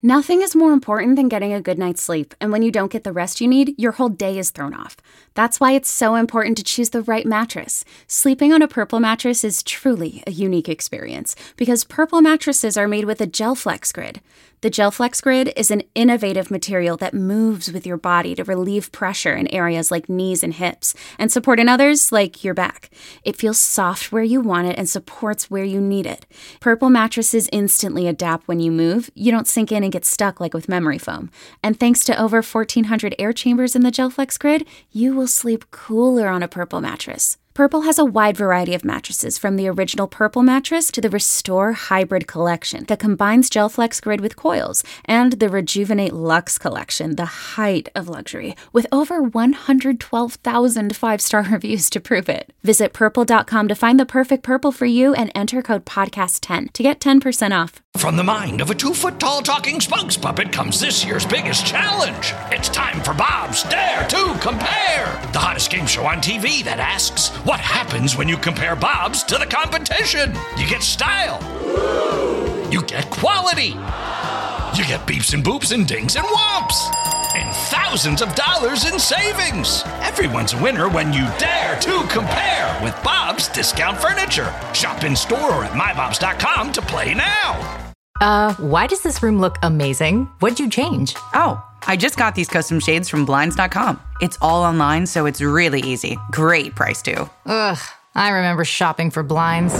Nothing is more important than getting a good night's sleep, and when you don't get the rest you need, your whole day is thrown off. That's why it's so important to choose the right mattress. Sleeping on a Purple mattress is truly a unique experience because Purple mattresses are made with a GelFlex Grid. The GelFlex Grid is an innovative material that moves with your body to relieve pressure in areas like knees and hips and support in others like your back. It feels soft where you want it and supports where you need it. Purple mattresses instantly adapt when you move. You don't sink in and get stuck like with memory foam. And thanks to over 1,400 air chambers in the GelFlex Grid, you will sleep cooler on a Purple mattress. Purple has a wide variety of mattresses, from the original Purple mattress to the Restore Hybrid collection that combines GelFlex Grid with coils, and the Rejuvenate Luxe collection, the height of luxury, with over 112,000 five-star reviews to prove it. Visit purple.com to find the perfect Purple for you and enter code podcast10 to get 10% off. From the mind of a 2-foot-tall talking spokes puppet comes this year's biggest challenge. It's time for Bob's Dare to Compare, the hottest game show on TV that asks, what happens when you compare Bob's to the competition? You get style. You get quality. You get beeps and boops and dings and whomps. And thousands of dollars in savings. Everyone's a winner when you dare to compare with Bob's Discount Furniture. Shop in store or at mybobs.com to play now. Why does this room look amazing? What'd you change? Oh, I just got these custom shades from Blinds.com. It's all online, so it's really easy. Great price, too. Ugh, I remember shopping for blinds.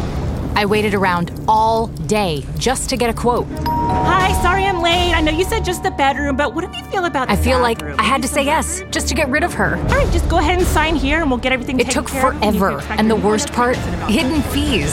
I waited around all day just to get a quote. Hi, sorry I'm late. I know you said just the bedroom, but what do you feel about the I feel bathroom? like I had to say yes just to get rid of her. All right, just go ahead and sign here and we'll get everything taken care of. It took forever, and the worst part, hidden fees.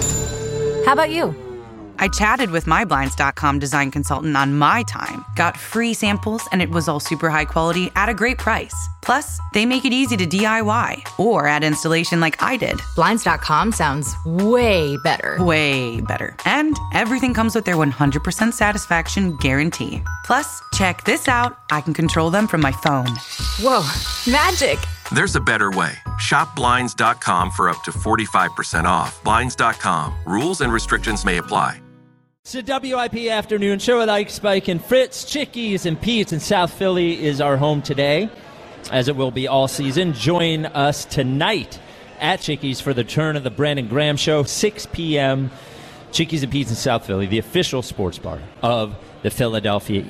How about you? I chatted with my Blinds.com design consultant on my time, got free samples, and it was all super high quality at a great price. Plus, they make it easy to DIY or add installation like I did. Blinds.com sounds way better. Way better. And everything comes with their 100% satisfaction guarantee. Plus, check this out. I can control them from my phone. Whoa, magic. There's a better way. Shop Blinds.com for up to 45% off. Blinds.com. Rules and restrictions may apply. It's the WIP Afternoon Show with Ike, Spike, and Fritz. Chickies and Pete's in South Philly is our home today, as it will be all season. Join us tonight at Chickies for the turn of the Brandon Graham Show, 6 p.m. Chickies and Pete's in South Philly, the official sports bar of the Philadelphia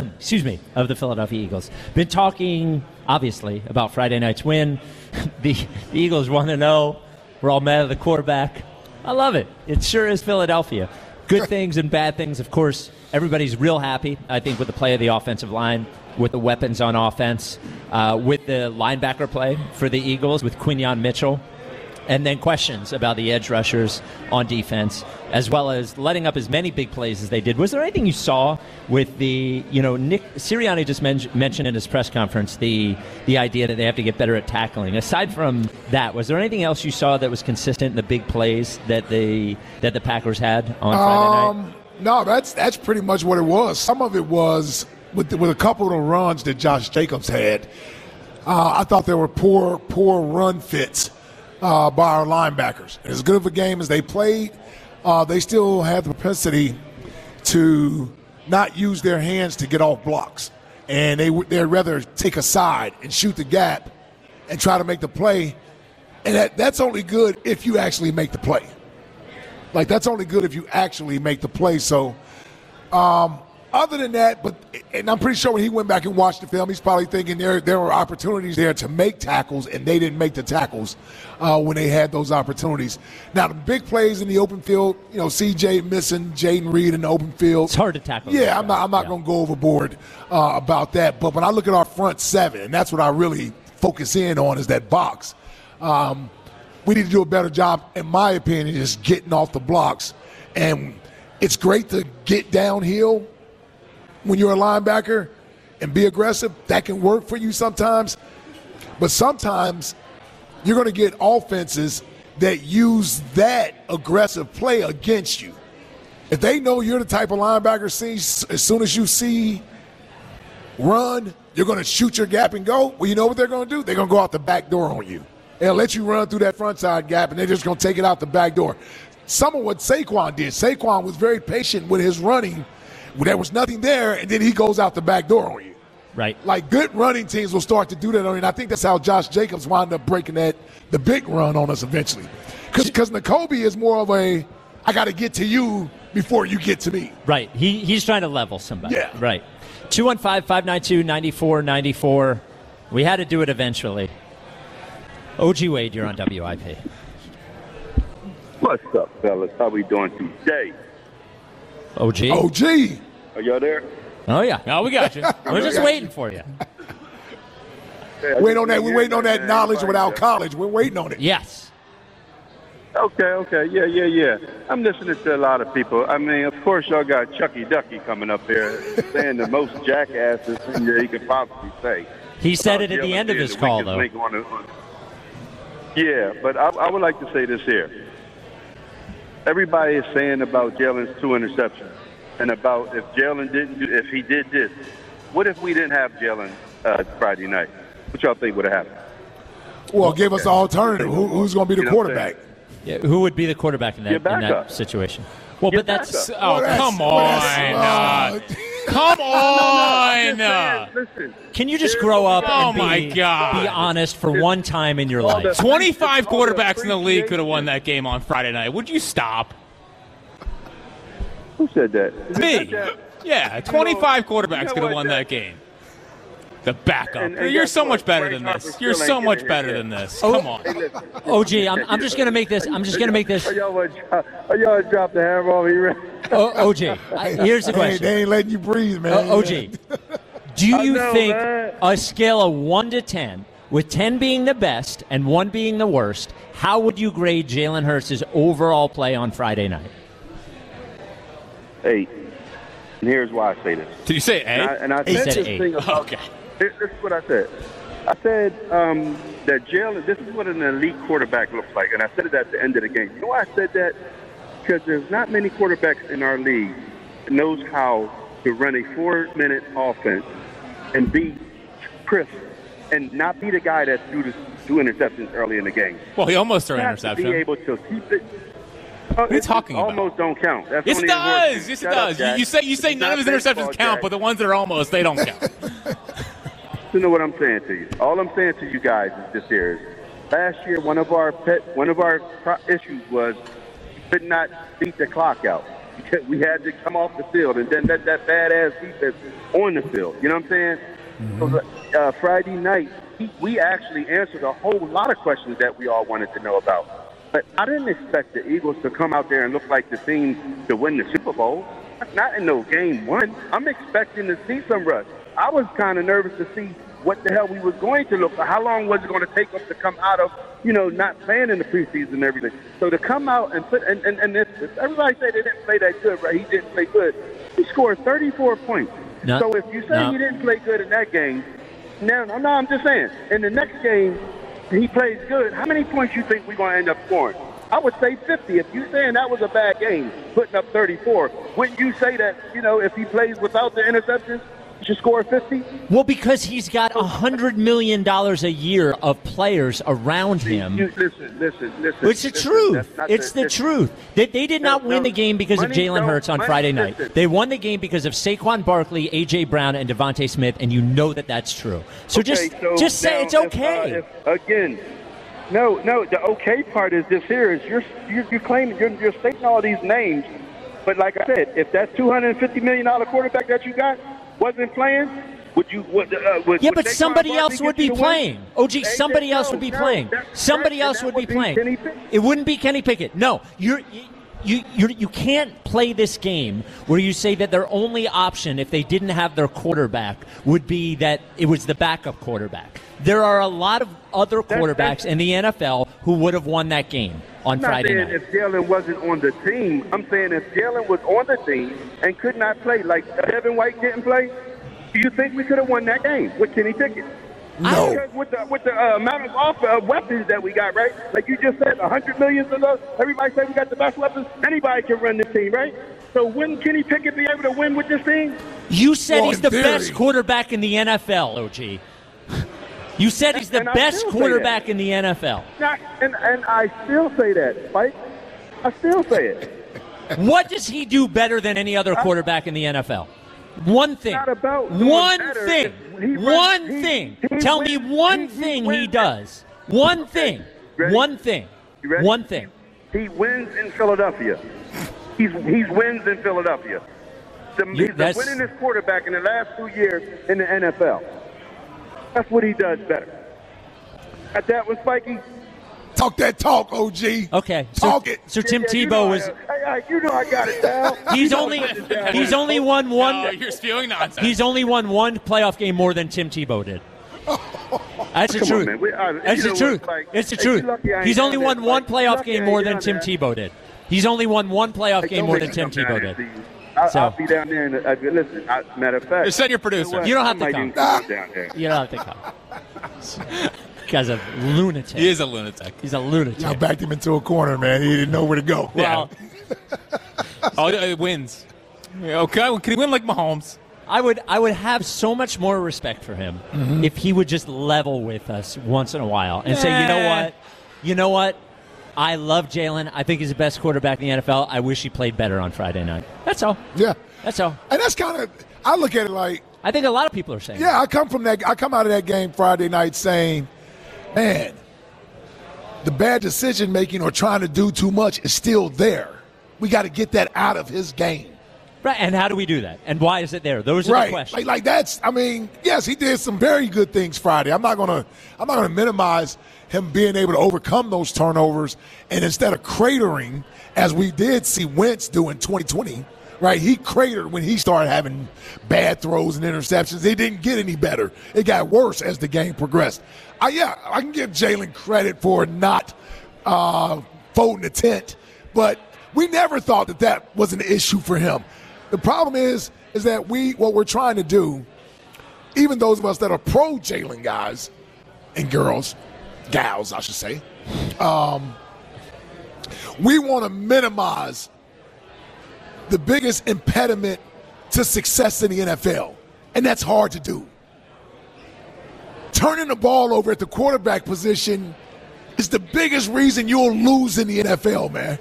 Eagles. Been talking, obviously, about Friday night's win. The Eagles 1-0. We're all mad at the quarterback. I love it. It sure is Philadelphia. Good things and bad things, of course. Everybody's real happy, I think, with the play of the offensive line, with the weapons on offense, with the linebacker play for the Eagles, with Quinyon Mitchell, and then questions about the edge rushers on defense, as well as letting up as many big plays as they did. Was there anything you saw with the, Nick Sirianni just mentioned in his press conference the idea that they have to get better at tackling. Aside from that, was there anything else you saw that was consistent in the big plays that the Packers had on Friday night? No, that's pretty much what it was. Some of it was with a couple of the runs that Josh Jacobs had. I thought there were poor run fits by our linebackers. As good of a game as they played, they still have the propensity to not use their hands to get off blocks. And they'd rather take a side and shoot the gap and try to make the play. And that's only good if you actually make the play. Like, that's only good if you actually make the play. So, other than that, and I'm pretty sure when he went back and watched the film, he's probably thinking there were opportunities there to make tackles, and they didn't make the tackles when they had those opportunities. Now, the big plays in the open field, CJ missing Jaden Reed in the open field. It's hard to tackle. Yeah, I'm not going to go overboard about that. But when I look at our front seven, and that's what I really focus in on, is that box. We need to do a better job, in my opinion, just getting off the blocks. And it's great to get downhill when you're a linebacker and be aggressive. That can work for you sometimes. But sometimes you're going to get offenses that use that aggressive play against you. If they know you're the type of linebacker, as soon as you see run, you're going to shoot your gap and go. Well, you know what they're going to do? They're going to go out the back door on you. They'll let you run through that front side gap, and they're just going to take it out the back door. Some of what Saquon did. Saquon was very patient with his running there was nothing there, and then he goes out the back door on you. Right. Like, good running teams will start to do that on you, and I think that's how Josh Jacobs wound up breaking the big run on us eventually. Because Nakobe is more of a, I got to get to you before you get to me. Right. He's trying to level somebody. Yeah. Right. 215-592-9494. We had to do it eventually. OG Wade, you're on WIP. What's up, fellas? How we doing today? OG. Are y'all there? Oh, yeah. No, we got you. We're just waiting for you. We're waiting on that knowledge without college. We're waiting on it. Yes. Okay. Yeah. I'm listening to a lot of people. I mean, of course, y'all got Chucky Ducky coming up here saying the most jackasses thing that he could possibly say. He said it at the end of his call, though. Yeah, but I would like to say this here. Everybody is saying about Jalen's 2 interceptions and about if he did this. What if we didn't have Jalen Friday night? What y'all think would have happened? Well, give us an alternative. Who's going to be the quarterback? Yeah, who would be the quarterback in that situation? Well, but that's come on. Come on. Listen, can you just grow up and be honest for one time in your life? 25 quarterbacks in the league could have won that game on Friday night. Would you stop? Who said that? Me. Yeah, 25 quarterbacks could have won that game. The backup. And you're so much better than this. You're so much better than this. Come on. OG, I'm just gonna make this. Are y'all drop the hammer on me? OG, here's the question. They ain't letting you breathe, man. OG, do you think a scale of 1 to 10, with 10 being the best and 1 being the worst, how would you grade Jalen Hurts' overall play on Friday night? 8. And here's why I say this. Did you say 8? And I said this 8. thing about, okay. This is what I said. I said that Jalen, this is what an elite quarterback looks like. And I said it at the end of the game. You know why I said that? Because there's not many quarterbacks in our league that knows how to run a 4-minute offense and be crisp and not be the guy that threw 2 interceptions early in the game. Well, he almost threw an To interception. be able to keep it. What are you talking about? Almost don't count. That's Yes, it does. Yes, it does. You say none of his interceptions count, Jack. but the ones that are almost, they don't count. You know what I'm saying to you. All I'm saying to you guys is this here is last year one of our issues was we could not beat the clock out. We had to come off the field and then let that badass defense on the field. You know what I'm saying? Mm-hmm. So Friday night, we actually answered a whole lot of questions that we all wanted to know about. But I didn't expect the Eagles to come out there and look like the team to win the Super Bowl. Not in no game 1. I'm expecting to see some rust. I was kind of nervous to see what the hell we was going to look like. How long was it going to take us to come out of, not playing in the preseason and everything. So to come out and put and everybody said they didn't play that good, right? He didn't play good. He scored 34 points. So if you say he didn't play good in that game, no, I'm just saying, in the next game, he plays good. How many points you think we're going to end up scoring? I would say 50. If you're saying that was a bad game, putting up 34, wouldn't you say that, if he plays without the interceptions, he should score 50? Well, because he's got $100 million a year of players around him. Listen. It's the truth. It's the truth. They did not win the game because of Jalen Hurts on Friday night. They won the game because of Saquon Barkley, A.J. Brown, and Devontae Smith, and you know that that's true. So just say it's okay. No, the okay part is this here is you're claiming, you're stating all these names, but like I said, if that $250 million quarterback that you got wasn't playing, would you? But somebody else would be playing. OG, somebody else would be playing. Somebody else would be playing. It wouldn't be Kenny Pickett. No, you can't play this game where you say that their only option, if they didn't have their quarterback, would be that it was the backup quarterback. There are a lot of other quarterbacks in the NFL who would have won that game on Friday night. I'm not saying if Jalen wasn't on the team. I'm saying if Jalen was on the team and could not play, like Devin White didn't play, do you think we could have won that game with Kenny Pickett? No. Because with the amount of weapons that we got, right? Like you just said, $100 million of us. Everybody said we got the best weapons. Anybody can run this team, right? So wouldn't Kenny Pickett be able to win with this team? You said he's the best quarterback in the NFL, OG. You said he's the best quarterback in the NFL. And I still say that, Spike. I still say it. What does he do better than any other quarterback in the NFL? One thing. Not about doing one better. thing. One thing. Tell me one thing he does. One thing. One thing. One thing. He wins in Philadelphia. He's wins in Philadelphia. He's the winningest quarterback in the last 2 years in the NFL. That's what he does better. Got that one, Spikey? Talk that talk, OG. Okay. Talk it. So Tim Tebow was. You know I got it down. He's only won one. No, you're spewing nonsense. He's only won one playoff game more than Tim Tebow did. That's the truth. That's the truth. It's the truth. He's only won one playoff game more than Tim Tebow did. He's only won one playoff game more than Tim Tebow did. I'll be down there. Listen, matter of fact. Just send your producer. You don't have to come. Down there. You don't have to come. Guy's a lunatic. He is a lunatic. He's a lunatic. Y'all backed him into a corner, man. He didn't know where to go. Well, it wins. Okay, can he win like Mahomes? I would have so much more respect for him if he would just level with us once in a while and say, you know what? I love Jalen. I think he's the best quarterback in the NFL. I wish he played better on Friday night. That's all. Yeah. That's all. And that's kind of, I look at it like. I think a lot of people are saying that. I come out of that game Friday night saying, man, the bad decision making or trying to do too much is still there. We got to get that out of his game. Right, and how do we do that? And why is it there? Those are the questions. Like that's. I mean, yes, he did some very good things Friday. I'm not gonna minimize him being able to overcome those turnovers, and instead of cratering as we did see Wentz do in 2020. Right, he cratered when he started having bad throws and interceptions. It didn't get any better. It got worse as the game progressed. I can give Jalen credit for not folding the tent, but we never thought that was an issue for him. The problem is that what we're trying to do, even those of us that are pro Jalen guys and gals, I should say, we want to minimize the biggest impediment to success in the NFL, and that's hard to do. Turning the ball over at the quarterback position is the biggest reason you'll lose in the NFL, man.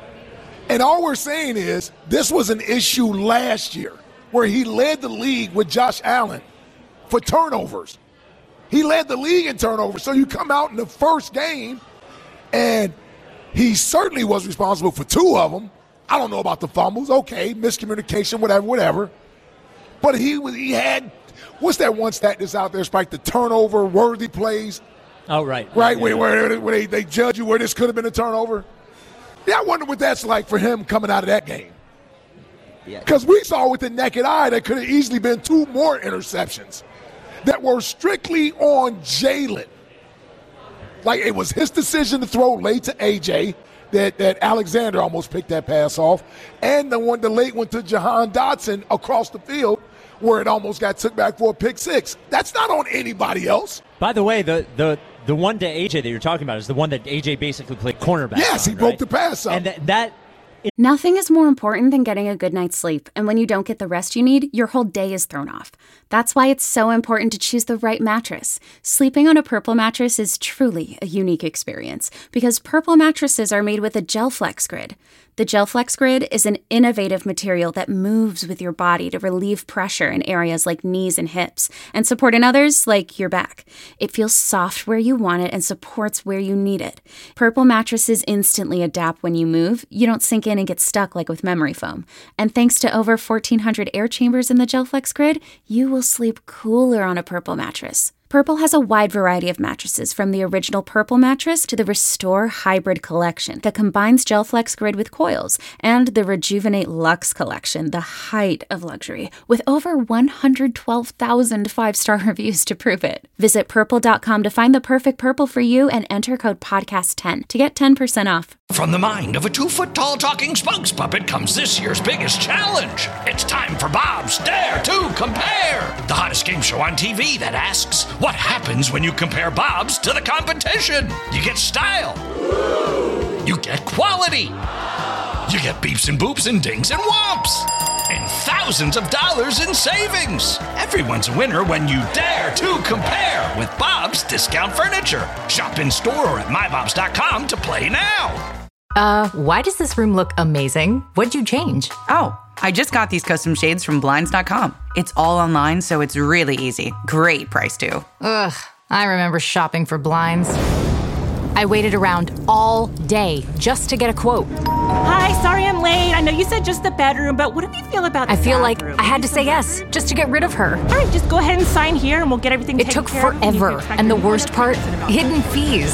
And all we're saying is this was an issue last year where he led the league with Josh Allen for turnovers. He led the league in turnovers. So you come out in the first game, and he certainly was responsible for 2 of them. I don't know about the fumbles. Okay, miscommunication, whatever. But he had, what's that one stat that's out there, Spike? The turnover-worthy plays. Oh, right. Right, yeah. where they judge you where this could have been a turnover. Yeah, I wonder what that's like for him coming out of that game. Because we saw with the naked eye that could have easily been 2 more interceptions that were strictly on Jalen. Like, it was his decision to throw late to A.J., that Alexander almost picked that pass off, and the late one to Jahan Dotson across the field where it almost got took back for a pick 6. That's not on anybody else. By the way, the one to AJ that you're talking about is the one that AJ basically played cornerback. Yes, on, he broke the pass up. And Nothing is more important than getting a good night's sleep, and when you don't get the rest you need, your whole day is thrown off. That's why it's so important to choose the right mattress. Sleeping on a Purple mattress is truly a unique experience because Purple mattresses are made with a GelFlex Grid. The GelFlex Grid is an innovative material that moves with your body to relieve pressure in areas like knees and hips and support in others like your back. It feels soft where you want it and supports where you need it. Purple mattresses instantly adapt when you move. You don't sink in and get stuck like with memory foam. And thanks to over 1,400 air chambers in the GelFlex Grid, you will sleep cooler on a Purple mattress. Purple has a wide variety of mattresses, from the original Purple mattress to the Restore Hybrid collection that combines GelFlex Grid with coils, and the Rejuvenate Luxe collection, the height of luxury, with over 112,000 5-star reviews to prove it. Visit Purple.com to find the perfect Purple for you and enter code PODCAST10 to get 10% off. From the mind of a 2-foot-tall talking spokes puppet comes this year's biggest challenge. It's time for Bob's Dare to Compare, the hottest game show on TV that asks, what happens when you compare Bob's to the competition? You get style. You get quality. You get beeps and boops and dings and whomps. And thousands of dollars in savings. Everyone's a winner when you dare to compare with Bob's Discount Furniture. Shop in store or at mybobs.com to play now. Why does this room look amazing? What'd you change? Oh, I just got these custom shades from Blinds.com. It's all online, so it's really easy. Great price, too. Ugh, I remember shopping for blinds. I waited around all day just to get a quote. Hi, sorry I'm late. I know you said just the bedroom, but what do you feel about the I feel bathroom? like I had to say yes just to get rid of her. All right, just go ahead and sign here and we'll get everything It taken took care of. forever, and the worst part, hidden fees.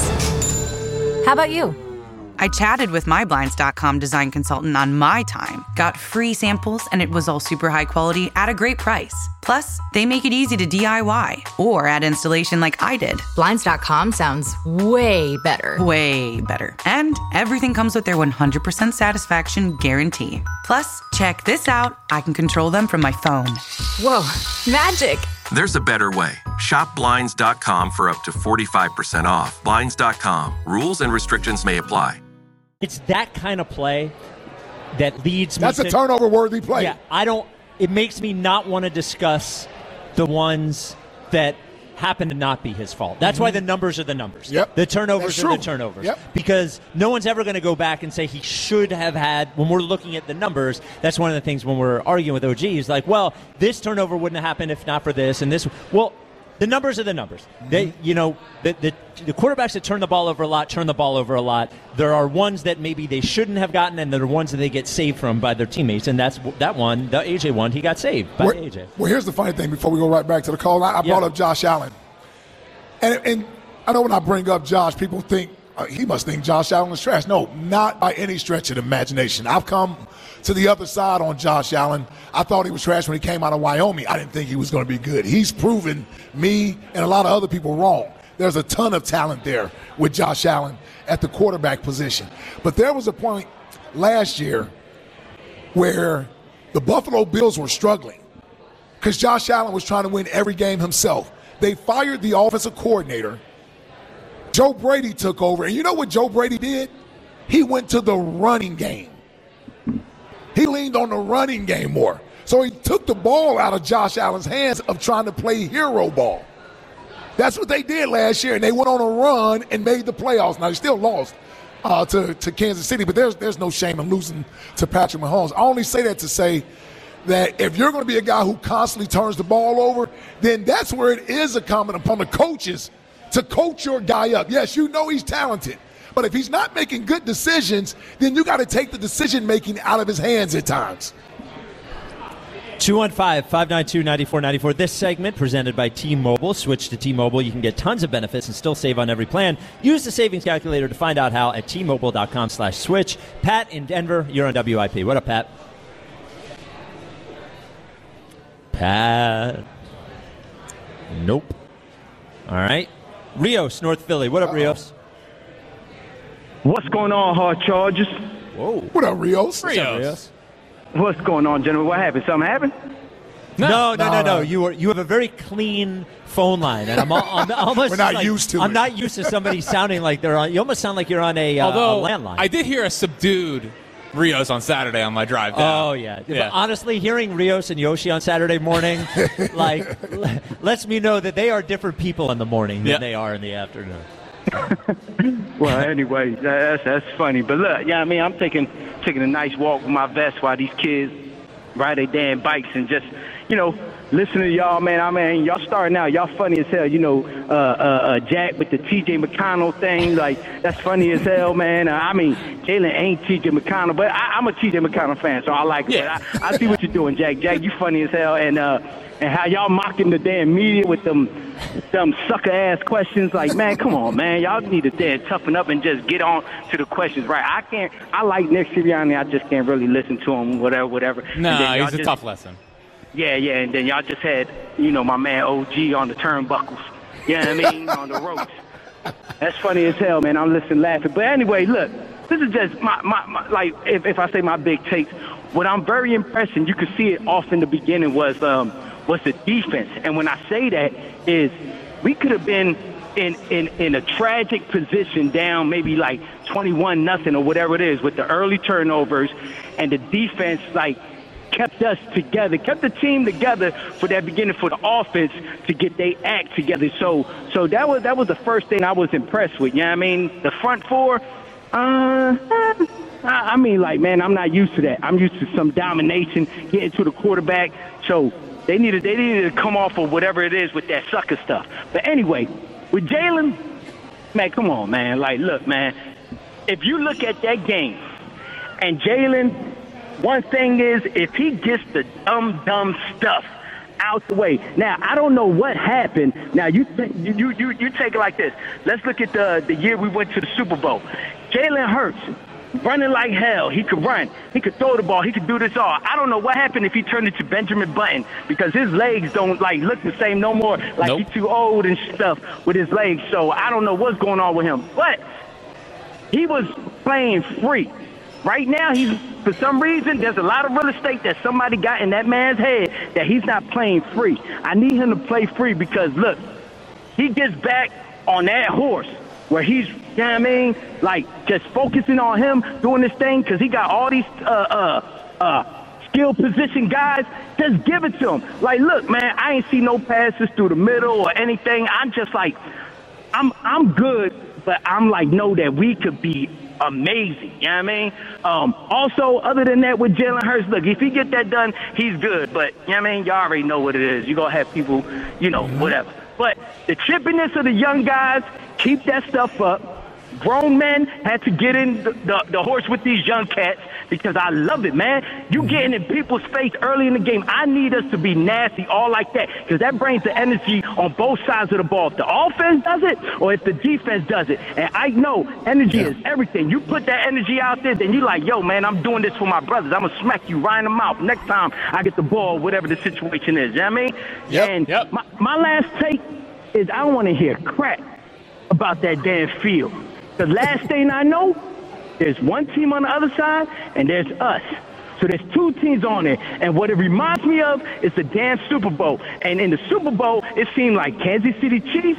How about you? I chatted with my Blinds.com design consultant on my time, got free samples, and it was all super high quality at a great price. Plus, they make it easy to DIY or add installation like I did. Blinds.com sounds way better. Way better. And everything comes with their 100% satisfaction guarantee. Plus, check this out. I can control them from my phone. Whoa, magic. There's a better way. Shop Blinds.com for up to 45% off. Blinds.com. Rules and restrictions may apply. It's that kind of play that leads me That's to... a turnover-worthy play. Yeah, it makes me not want to discuss the ones that happen to not be his fault. That's why the numbers are the numbers. Yep. The turnovers That's are the true. turnovers. Yep. Because no one's ever going to go back and say he should have had, when we're looking at the numbers, that's one of the things when we're arguing with OG, is like, well, this turnover wouldn't have happened if not for this, and this. Well, the numbers are the numbers. They, the quarterbacks that turn the ball over a lot turn the ball over a lot. There are ones that maybe they shouldn't have gotten, and there are ones that they get saved from by their teammates, and that's that one, the AJ one, he got saved by AJ. Well, here's the funny thing before we go right back to the call. I brought up Josh Allen. And I know when I bring up Josh, people think he must think Josh Allen is trash. No, not by any stretch of the imagination. I've come to the other side on Josh Allen. I thought he was trash when he came out of Wyoming. I didn't think he was going to be good. He's proven me and a lot of other people wrong. There's a ton of talent there with Josh Allen at the quarterback position. But there was a point last year where the Buffalo Bills were struggling because Josh Allen was trying to win every game himself. They fired the offensive coordinator. Joe Brady took over. And you know what Joe Brady did? He went to the running game. He leaned on the running game more. So he took the ball out of Josh Allen's hands of trying to play hero ball. That's what they did last year, and they went on a run and made the playoffs. Now, they still lost to Kansas City, but there's no shame in losing to Patrick Mahomes. I only say that to say that if you're going to be a guy who constantly turns the ball over, then that's where it is incumbent upon the coaches to coach your guy up. Yes, you know he's talented, but if he's not making good decisions, then you got to take the decision-making out of his hands at times. 215-592-9494. This segment presented by T-Mobile. Switch to T-Mobile. You can get tons of benefits and still save on every plan. Use the savings calculator to find out how at T-Mobile.com/switch. Pat in Denver, you're on WIP. What up, Pat? Pat. Nope. All right. Rios, North Philly. What up, Rios? What's going on, Hard Chargers? Whoa. What up, Rios? What's up, Rios? What's going on, gentlemen? What happened? Something happened? No. You have a very clean phone line, and I'm almost We're not used to it. I'm not used to somebody sounding like they're on. You almost sound like you're on a landline. I did hear a subdued Rios on Saturday on my drive down. Oh, yeah. But honestly, hearing Rios and Yoshi on Saturday morning, lets me know that they are different people in the morning than they are in the afternoon. Well, anyway, that's funny. But look, yeah, I mean, I'm taking a nice walk with my vest while these kids ride their damn bikes and just, listen to y'all, man. I mean, y'all starting out. Y'all funny as hell. Jack with the T.J. McConnell thing, that's funny as hell, man. I mean, Jalen ain't T.J. McConnell, but I'm a T.J. McConnell fan, so I like it. Yeah. But I see what you're doing, Jack. Jack, you funny as hell, and how y'all mocking the damn media with them sucker-ass questions. Like, man, come on, man. Y'all need to damn toughen up and just get on to the questions, right? I like Nick Sirianni. I just can't really listen to him, whatever. No, he's a tough lesson. Yeah, and then y'all just had, my man OG on the turnbuckles. You know what I mean? On the ropes. That's funny as hell, man. I'm listening, laughing. But anyway, look, this is just my if I say my big takes, what I'm very impressed, and you could see it off in the beginning, was the defense. And when I say that is we could have been in a tragic position down maybe 21-0 or whatever it is with the early turnovers, and the defense kept us together, kept the team together for that beginning for the offense to get their act together. So that was the first thing I was impressed with. You know what I mean? The front four, I mean, like, man, I'm not used to that. I'm used to some domination, getting to the quarterback. So they needed to come off of whatever it is with that sucker stuff. But anyway, with Jalen, man, come on, man. Like, look, man, if you look at that game and Jalen, one thing is if he gets the dumb stuff out the way. Now, I don't know what happened. Now, you take it like this. Let's look at the year we went to the Super Bowl. Jalen Hurts, running like hell. He could run. He could throw the ball. He could do this all. I don't know what happened if he turned into Benjamin Button because his legs don't, like, look the same no more. Like, he's too old and stuff with his legs. So I don't know what's going on with him. But he was playing free. Right now, for some reason, there's a lot of real estate that somebody got in that man's head that he's not playing free. I need him to play free because, look, he gets back on that horse where he's, you know what I mean, like just focusing on him doing this thing because he got all these skill position guys. Just give it to him. Like, look, man, I ain't see no passes through the middle or anything. I'm just like, I'm good, but I'm like, know that we could be amazing, you know what I mean? Also, other than that, with Jalen Hurts, look, if he get that done, he's good. But, you know what I mean? Y'all already know what it is. You're going to have people, you know, whatever. But the chippiness of the young guys, keep that stuff up. Grown men had to get in the horse with these young cats because I love it, man. You getting in people's face early in the game. I need us to be nasty, all like that, because that brings the energy on both sides of the ball. If the offense does it or if the defense does it. And I know energy is everything. You put that energy out there, then you like, yo, man, I'm doing this for my brothers. I'm going to smack you right in the mouth next time I get the ball, whatever the situation is. You know what I mean? And my last take is I don't want to hear crap about that damn field. The last thing I know, there's one team on the other side, and there's us. So there's two teams on there. And what it reminds me of is the damn Super Bowl. And in the Super Bowl, it seemed like Kansas City Chiefs,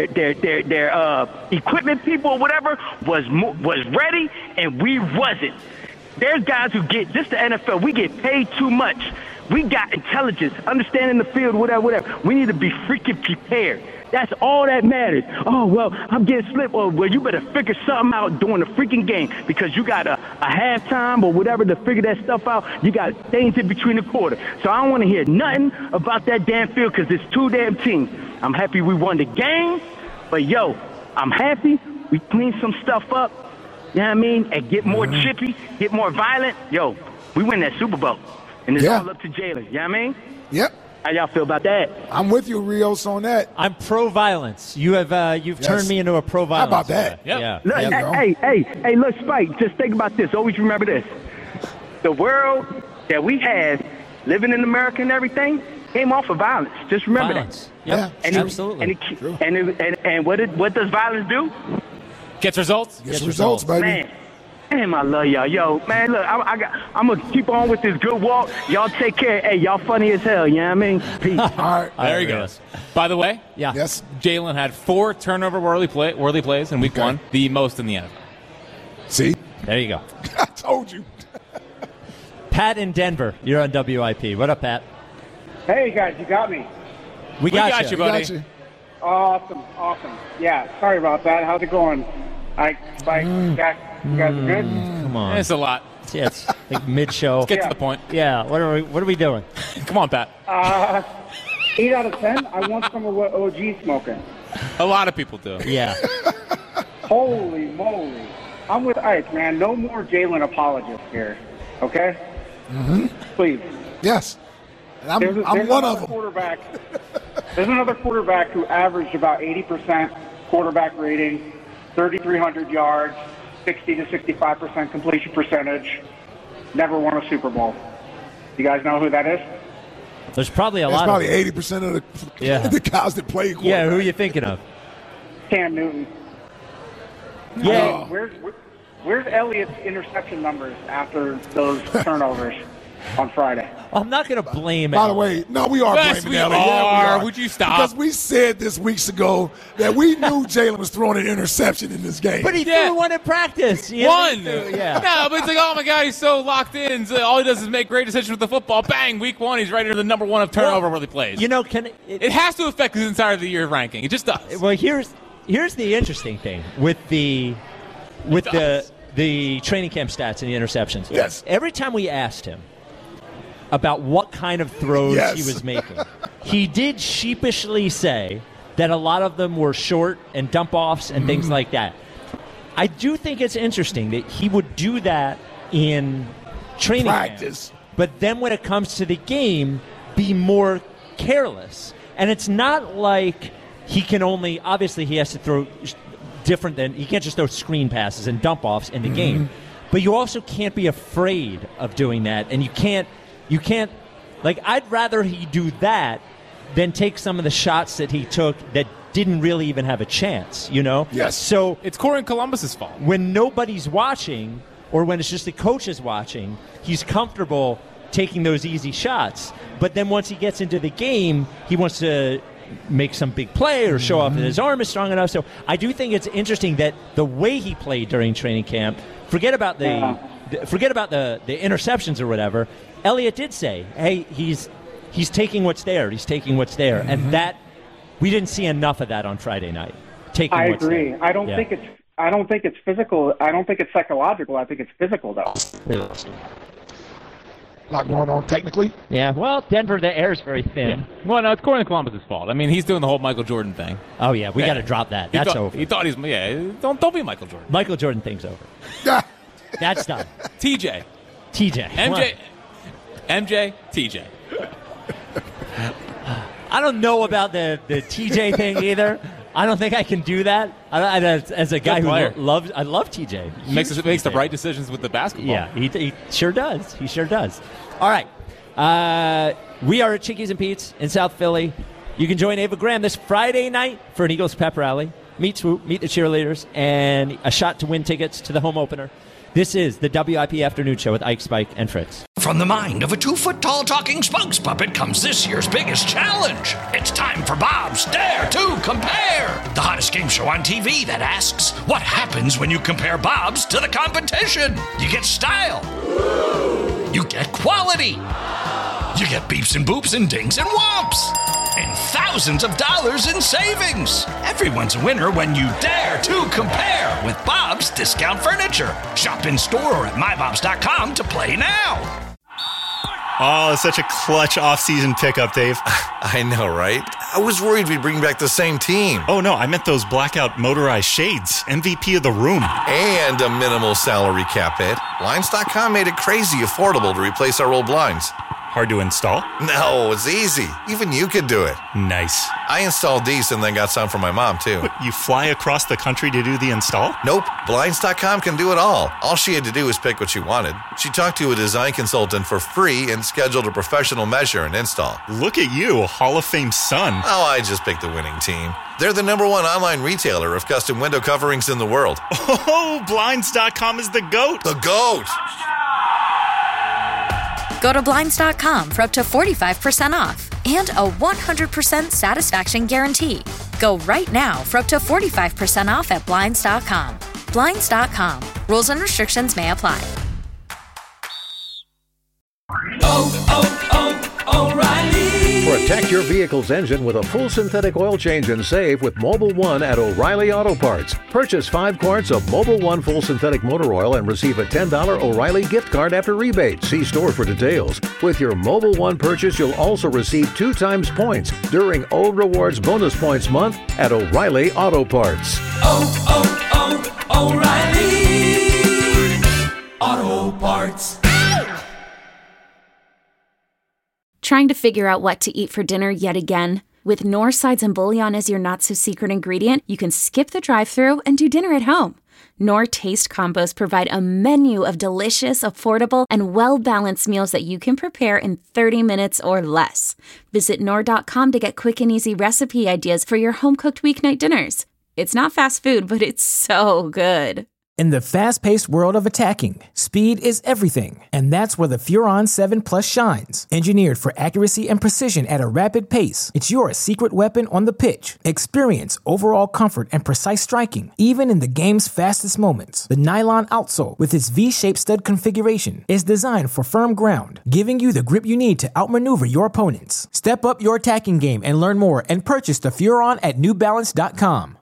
their equipment people or whatever, was ready, and we wasn't. There's guys who get, just the NFL, we get paid too much. We got intelligence, understanding the field, whatever. We need to be freaking prepared. That's all that matters. Oh, well, I'm getting slipped. Well, you better figure something out during the freaking game because you got a halftime or whatever to figure that stuff out. You got things in between the quarter. So I don't want to hear nothing about that damn field because it's two damn teams. I'm happy we won the game, but, yo, I'm happy we cleaned some stuff up, you know what I mean, and get more chippy, get more violent. Yo, we win that Super Bowl, and it's all up to Jalen, you know what I mean? Yep. How y'all feel about that? I'm with you, Rios, on that. I'm pro-violence. You've turned me into a pro-violence. How about that? Yeah. Look, hey, look, Spike, just think about this. Always remember this. The world that we had, living in America and everything, came off of violence. Just remember that. Yeah, absolutely. And what does violence do? Gets results. Gets results, baby. Man, I love y'all. Yo, man, look, I'm going to keep on with this good walk. Y'all take care. Hey, y'all funny as hell, you know what I mean? Peace. All right. There he goes. By the way, yes, Jalen had 4 turnover worthy plays in week 1, the most in the NFL. See? There you go. I told you. Pat in Denver, you're on WIP. What up, Pat? Hey, guys, you got me. We got you, buddy. Got you. Awesome. Yeah, sorry about that. How's it going? Spike, Jack, you guys are good? Come on. It's a lot. Yeah, it's like mid-show. Let's get to the point. Yeah, what are we doing? Come on, Pat. 8 out of 10. I want some of what OG's smoking. A lot of people do. Yeah. Holy moly. I'm with Ike, man. No more Jalen apologists here. Okay? Mm-hmm. Please. Yes. And I'm one of them. There's another quarterback who averaged about 80% quarterback rating, 3,300 yards, 60 to 65% completion percentage, never won a Super Bowl. You guys know who that is? There's probably a There's lot probably of 80% of the guys that play quarterback. Yeah, who are you thinking of? Cam Newton. Yeah. Where's Elliott's interception numbers after those turnovers on Friday? I'm not going to blame By the way, no, we are Yes, blaming we Elliott. are. Yeah, we are. Would you stop? Because we said this weeks ago that we knew Jalen was throwing an interception in this game. But he threw one in practice. One. Yeah. No, but it's like, oh, my God, he's so locked in. So all he does is make great decisions with the football. Bang, week 1, he's right into the number 1 of turnover-worthy plays. You know, it has to affect his entire year ranking. It just does. Well, here's the interesting thing with the with the training camp stats and the interceptions. Yes. Every time we asked him about what kind of throws he was making, he did sheepishly say that a lot of them were short and dump-offs and things like that. I do think it's interesting that he would do that in training practice, but then when it comes to the game, be more careless. And it's not like he can only, obviously he has to throw different than, he can't just throw screen passes and dump-offs in the game. But you also can't be afraid of doing that. And you can't, like, I'd rather he do that than take some of the shots that he took that didn't really even have a chance, you know? Yes. So it's Corey Columbus's fault. When nobody's watching, or when it's just the coaches watching, he's comfortable taking those easy shots. But then once he gets into the game, he wants to make some big play or show off that his arm is strong enough. So I do think it's interesting that the way he played during training camp, forget about the interceptions or whatever. Elliott did say, hey, he's taking what's there. He's taking what's there. And that, we didn't see enough of that on Friday night. I agree. I don't think it's physical. I don't think it's psychological. I think it's physical, though. A lot going on technically. Yeah, well, Denver, the air's very thin. Yeah. Well, no, it's Corey Columbus's fault. I mean, he's doing the whole Michael Jordan thing. Oh, yeah, we got to drop that. That's over. He thought don't be Michael Jordan. Michael Jordan thing's over. That's done. TJ. MJ, TJ. I don't know about the TJ thing either. I don't think I can do that. As a guy who I love TJ. He makes the right decisions with the basketball. Yeah, he sure does. He sure does. All right. We are at Chickies and Pete's in South Philly. You can join Ava Graham this Friday night for an Eagles pep rally. Meet Swoop, meet the cheerleaders, and a shot to win tickets to the home opener. This is the WIP Afternoon Show with Ike, Spike, and Fritz. From the mind of a 2-foot-tall talking spokes puppet comes this year's biggest challenge. It's time for Bob's Dare to Compare, the hottest game show on TV that asks, what happens when you compare Bob's to the competition? You get style. You get quality. You get beeps and boops and dings and whomps. And thousands of dollars in savings. Everyone's a winner when you dare to compare with Bob's Discount Furniture. Shop in store or at mybobs.com to play now. Oh, such a clutch off-season pickup, Dave. I know, right? I was worried we'd bring back the same team. Oh, no, I meant those blackout motorized shades. MVP of the room. And a minimal salary cap hit. Blinds.com made it crazy affordable to replace our old blinds. Hard to install? No, it's easy. Even you could do it. Nice. I installed these and then got some for my mom, too. What, you fly across the country to do the install? Nope. Blinds.com can do it all. All she had to do was pick what she wanted. She talked to a design consultant for free and scheduled a professional measure and install. Look at you, Hall of Fame son. Oh, I just picked the winning team. They're the #1 online retailer of custom window coverings in the world. Oh, Blinds.com is the GOAT. The GOAT! Go to Blinds.com for up to 45% off and a 100% satisfaction guarantee. Go right now for up to 45% off at Blinds.com. Blinds.com. Rules and restrictions may apply. O'Reilly. Protect your vehicle's engine with a full synthetic oil change and save with Mobil 1 at O'Reilly Auto Parts. Purchase 5 quarts of Mobil 1 full synthetic motor oil and receive a $10 O'Reilly gift card after rebate. See store for details. With your Mobil 1 purchase, you'll also receive 2 times points during O Rewards Bonus Points Month at O'Reilly Auto Parts. O'Reilly Auto Parts. Trying to figure out what to eat for dinner yet again? With Knorr sides and bouillon as your not-so-secret ingredient, you can skip the drive-thru and do dinner at home. Knorr Taste Combos provide a menu of delicious, affordable, and well-balanced meals that you can prepare in 30 minutes or less. Visit Knorr.com to get quick and easy recipe ideas for your home-cooked weeknight dinners. It's not fast food, but it's so good. In the fast-paced world of attacking, speed is everything, and that's where the Furon 7 Plus shines. Engineered for accuracy and precision at a rapid pace, it's your secret weapon on the pitch. Experience overall comfort and precise striking, even in the game's fastest moments. The nylon outsole, with its V-shaped stud configuration, is designed for firm ground, giving you the grip you need to outmaneuver your opponents. Step up your attacking game and learn more and purchase the Furon at NewBalance.com.